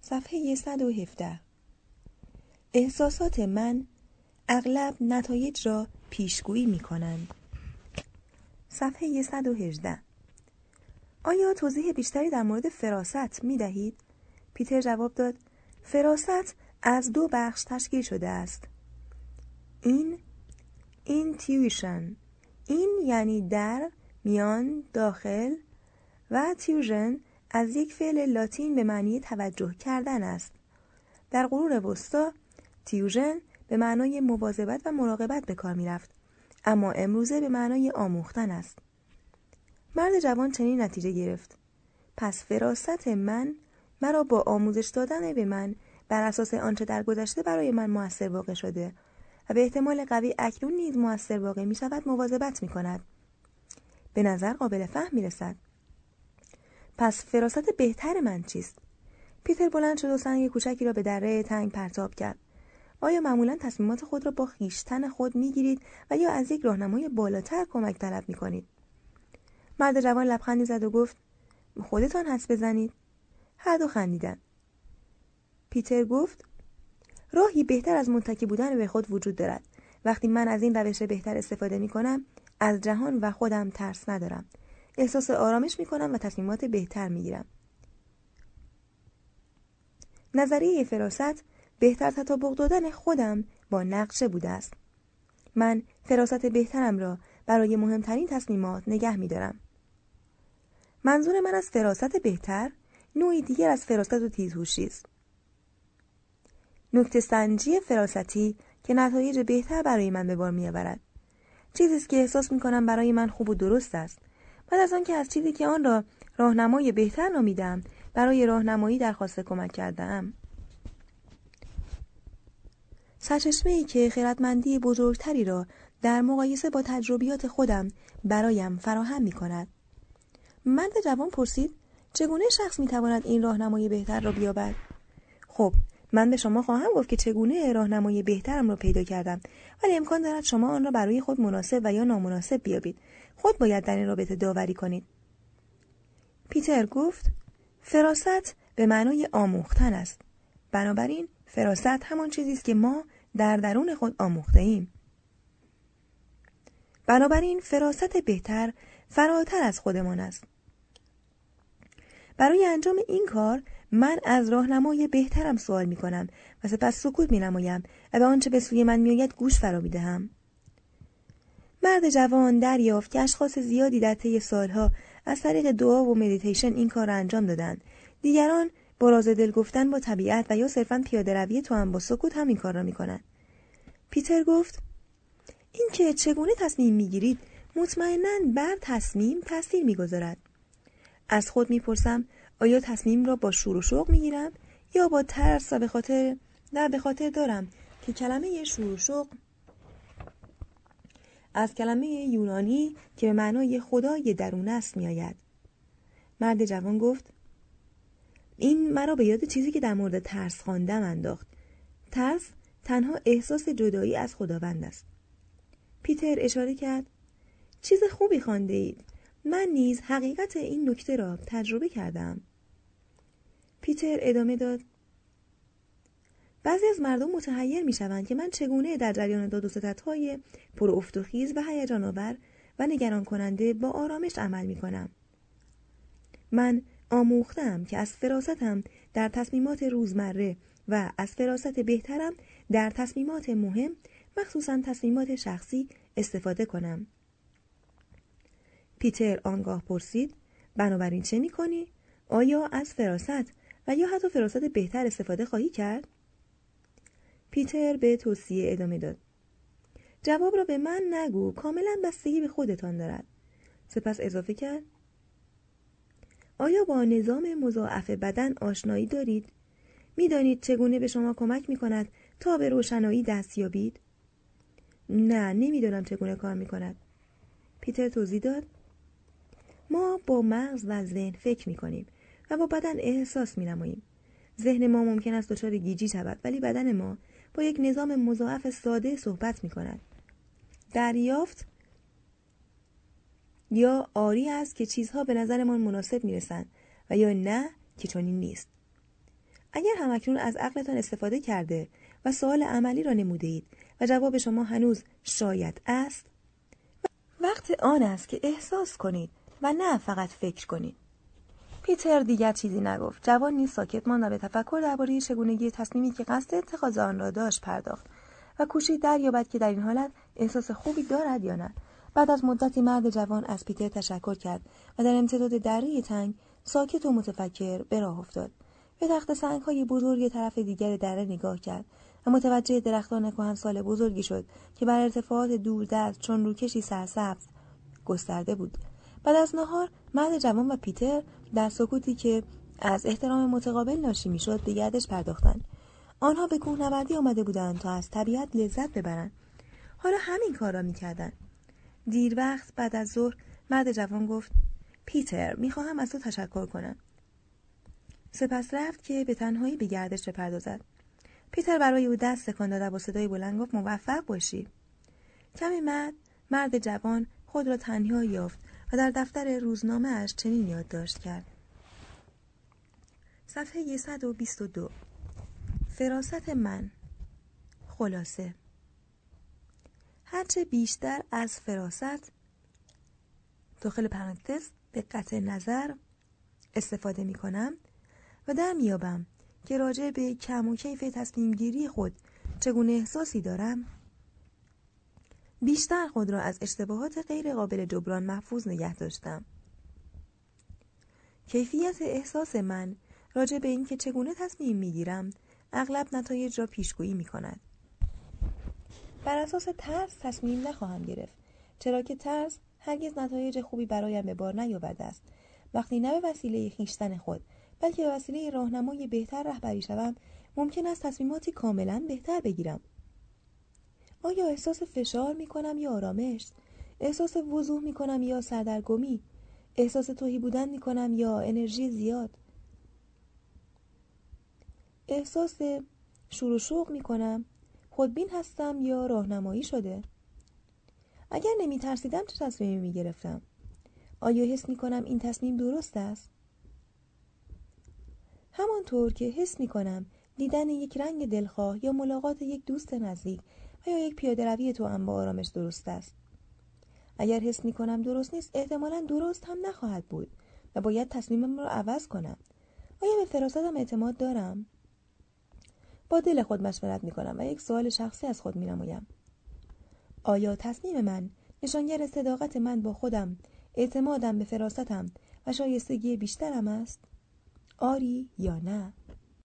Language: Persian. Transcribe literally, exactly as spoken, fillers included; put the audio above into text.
صفحه صد و هفده. احساسات من اغلب نتایج را پیشگویی می کنند. صفحه صد و هجده. آیا توضیح بیشتری در مورد فراست می دهید؟ پیتر جواب داد: فراست از دو بخش تشکیل شده است. این اینتیویشن، این یعنی در، میان، داخل، و تیوژن از یک فعل لاتین به معنی توجه کردن است. در قرون وسطا تیوژن به معنای مواظبت و مراقبت به کار می رفت، اما امروزه به معنای آموختن است. مرد جوان چنین نتیجه گرفت: پس فراست من مرا با آموزش دادن به من بر اساس آنچه در گذشته برای من مؤثر واقع شده و به احتمال قوی اکنون نیز مؤثر واقع می شود مواظبت می کند. به نظر قابل فهم می رسد. پس فراست بهتر من چیست؟ پیتر بلند شد و سنگ کوچکی را به دره تنگ پرتاب کرد. آیا معمولا تصمیمات خود را با خویشتن خود می گیرید و یا از یک راهنمای بالاتر کمک طلب می کنید؟ مرد جوان لبخندی زد و گفت: خودتان حدس بزنید. هر دو خندیدند. پیتر گفت: راهی بهتر از متکی بودن به خود وجود دارد. وقتی من از این روش بهتر استفاده می کنم، از جهان و خودم ترس ندارم. احساس آرامش می کنم و تصمیمات بهتر می گیرم. نظریه فراست بهتر تطابق دادن خودم با نقشه بوده است. من فراست بهترم را برای مهمترین تصمیمات نگه می دارم. منظور من از فراست بهتر نوعی دیگر از فراست و تیزهوشی است. نکته سنجی فراستی که نتایج بهتر برای من به بار می آورد. چیزی است که احساس می کنم برای من خوب و درست است. بعد از آن که از چیزی که آن را راهنمای بهتر نامیدم برای راهنمایی درخواست کمک کردم. سرچشمه‌ای که خردمندی بزرگتری را در مقایسه با تجربیات خودم برایم فراهم می کند. مرد جوان پرسید: چگونه شخص می تواند این راهنمای بهتر را بیابد؟ خب، من به شما خواهم گفت که چگونه راهنمای بهترم را پیدا کردم، ولی امکان دارد شما آن را برای خود مناسب و یا نامناسب بیابید. خود باید در این رابطه داوری کنید. پیتر گفت: فراست به معنای آموختن است. بنابراین فراست همان چیزی است که ما در درون خود آموخته ایم. بنابراین فراست بهتر فراتر از خودمان است. برای انجام این کار من از راهنمای بهترم سوال می کنم و سپس سکوت می نمایم و به آنچه به سوی من می آید گوش فرا می دهم. مرد جوان دریافت که اشخاص زیادی در طی سالها از طریق دعا و مدیتیشن این کار را انجام دادند. دیگران با راز دل گفتن با طبیعت و یا صرفاً پیاده روی توأم با سکوت هم این کار را می کنند. پیتر گفت: این که چگونه تصمیم می گیرید مطمئناً بر تصمیم تأثیر می گذارد. از خود می پرسم آیا تصمیم را با شور و شوق می گیرم یا با ترس و به خاطر نه به خاطر دارم که کلمه شور و شوق از کلمه یونانی که به معنای خدای درون است می آید. مرد جوان گفت: این مرا به یاد چیزی که در مورد ترس خواندم انداخت. ترس تنها احساس جدایی از خداوند است. پیتر اشاره کرد: چیز خوبی خوانده اید. من نیز حقیقت این نکته را تجربه کردم. پیتر ادامه داد: بعضی از مردم متحیر می شوند که من چگونه در جریان داد و ستدهای پر افت و خیز و هیجان آور و نگران کننده با آرامش عمل می کنم. من آموختم که از فراستم در تصمیمات روزمره و از فراست بهترم در تصمیمات مهم، مخصوصاً تصمیمات شخصی، استفاده کنم. پیتر آنگاه پرسید: بنابراین چه می کنی؟ آیا از فراست و یا حتی فراست بهتر استفاده خواهی کرد؟ پیتر به توصیه ادامه داد: جواب را به من نگو، کاملا بستگی به خودتان دارد. سپس اضافه کرد: آیا با نظام مضاعف بدن آشنایی دارید؟ می دانید چگونه به شما کمک می کند تا به روشنایی دست یابید؟ نه، نمی دانم چگونه کار می کند. پیتر توضیح داد: ما با مغز و ذهن فکر می کنیم و با بدن احساس می نماییم. ذهن ما ممکن است دچار گیجی شود، ولی بدن ما با یک نظام مضاعف ساده صحبت می کند. دریافت یا آری است که چیزها به نظرمان مناسب می رسند و یا نه که چنین نیست. اگر همکنون از عقلتان استفاده کرده و سوال عملی را نموده اید و جواب شما هنوز شاید است، وقت آن است که احساس کنید و نه فقط فکر کنید. پیتر دیگر چیزی نگفت. جوان نیز ساکت ماند و به تفکر درباره چگونگی تصمیمی که قصد اتخاذ آن را داشت پرداخت و کوشید دریابد که در این حالت احساس خوبی دارد یا نه. بعد از مدتی مرد جوان از پیتر تشکر کرد و در امتداد دره تنگ ساکت و متفکر به راه افتاد. به تخت سنگ‌های بزرگ طرف دیگر دره نگاه کرد و متوجه درختان کهنسال بزرگی شد که بر ارتفاعات دوردست چون روکشی سرسبز گسترده بود. بعد از نهار مرد جوان و پیتر در سکوتی که از احترام متقابل ناشی می‌شد به گردش پرداختند. آنها به کوهنوردی آمده بودند تا از طبیعت لذت ببرند. حالا همین کار را می‌کردند. دیر وقت بعد از ظهر مرد جوان گفت: پیتر، می‌خواهم از تو تشکر کنم. سپس رفت که به تنهایی به گردش بپردازد. پیتر برای او دست تکان داد و با صدای بلند گفت: موفق باشی. کمی بعد مرد جوان خود را تنها یافت و در دفتر روزنامه اش چنین یادداشت کرد: صفحه صد و بیست و دو. فراست من. خلاصه: هرچه بیشتر از فراست داخل پرانتز دقت نظر استفاده می کنم و در میابم که راجع به کم و کیف تصمیم گیری خود چگونه احساسی دارم، بیشتر خود را از اشتباهات غیر قابل جبران محفوظ نگه داشتم. کیفیت احساس من راجع به این که چگونه تصمیم میگیرم اغلب نتایج را پیشگویی می کند. بر اساس ترس تصمیم نخواهم گرفت، چرا که ترس هرگز نتایج خوبی برایم به بار نیاورده است. وقتی نه به وسیله خویشتن خود بلکه به وسیله راهنمای بهتر رهبری شوم، ممکن است تصمیماتی کاملا بهتر بگیرم. آیا احساس فشار می کنم یا آرامش؟ احساس وضوح می کنم یا سردرگمی؟ احساس تهی بودن می کنم یا انرژی زیاد؟ احساس شور و شوق می کنم؟ خودبین هستم یا راهنمایی شده؟ اگر نمی ترسیدم چه تصمیمی می گرفتم؟ آیا حس می کنم این تصمیم درست است؟ همانطور که حس می کنم دیدن یک رنگ دلخواه یا ملاقات یک دوست نزدیک و یا یک پیاده روی توأم با آرامش درست است. اگر حس می کنم درست نیست، احتمالاً درست هم نخواهد بود و باید تصمیمم را عوض کنم. آیا به فراستم اعتماد دارم؟ با دل خود مشورت می کنم و یک سوال شخصی از خود می نمایم. آیا تصمیم من نشانگر صداقت من با خودم، اعتمادم به فراستم و شایستگی بیشترم است؟ آری یا نه؟